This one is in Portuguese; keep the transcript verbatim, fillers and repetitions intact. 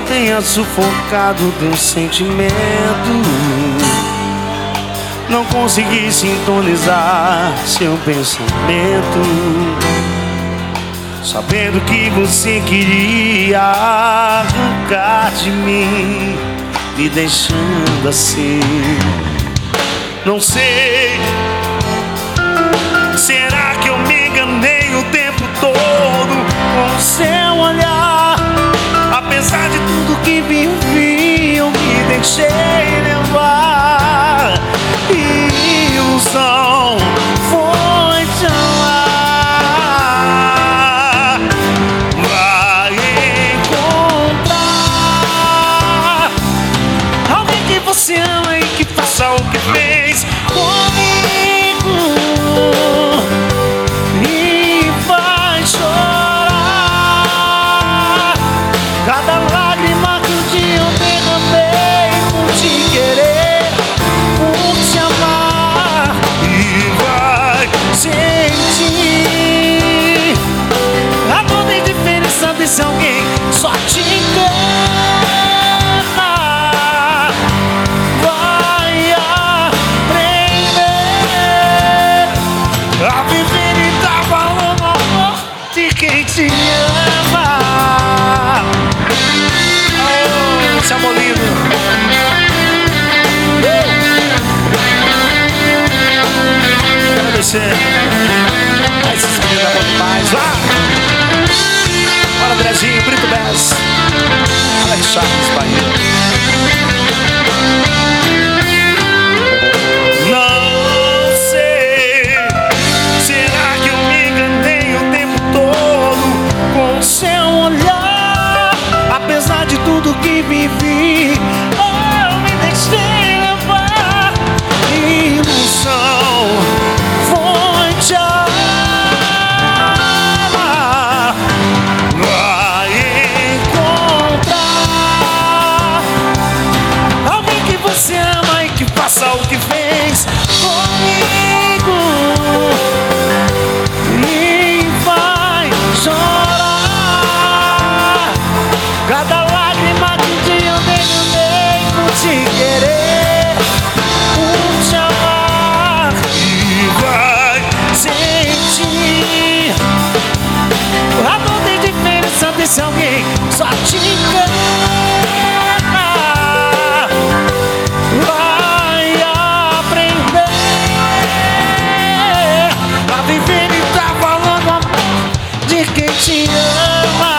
tenha sufocado teu sentimento, não consegui sintonizar seu pensamento, sabendo que você queria arrancar de mim, me deixando assim. Não sei, será que eu me enganei o tempo todo com o seu olhar? Apesar de tudo que vivi, eu me deixei levar. Ilusão foi te amar. Vai encontrar alguém que você ama e que faça o que fez comigo, e vai chorar cada lágrima que um dia eu derramei por te querer, por te amar. E vai sentir a dor da indiferença desse alguém só te engana. Vai aprender a viver e dar valor ao amor de quem te ama. Oh, esse amor lindo. Uh! Quero descer. Ai, esses meninos da bom demais. Vá! Bora, Andrezinho, Brito Bess, Alex Chaves, Bahia. Não sei, será que eu me enganei o tempo todo com o seu olhar? Apesar de tudo que vivi, oh, eu me deixei levar. Ilusão foi te amar. Vai encontrar alguém que você ama e que faça o que fez comigo, e vai chorar cada lágrima que um dia eu derramei por te querer, por te amar. E vai sentir a dor da indiferença desse alguém só te engana. Vai aprender a viver e dar valor no amor de quem te ama.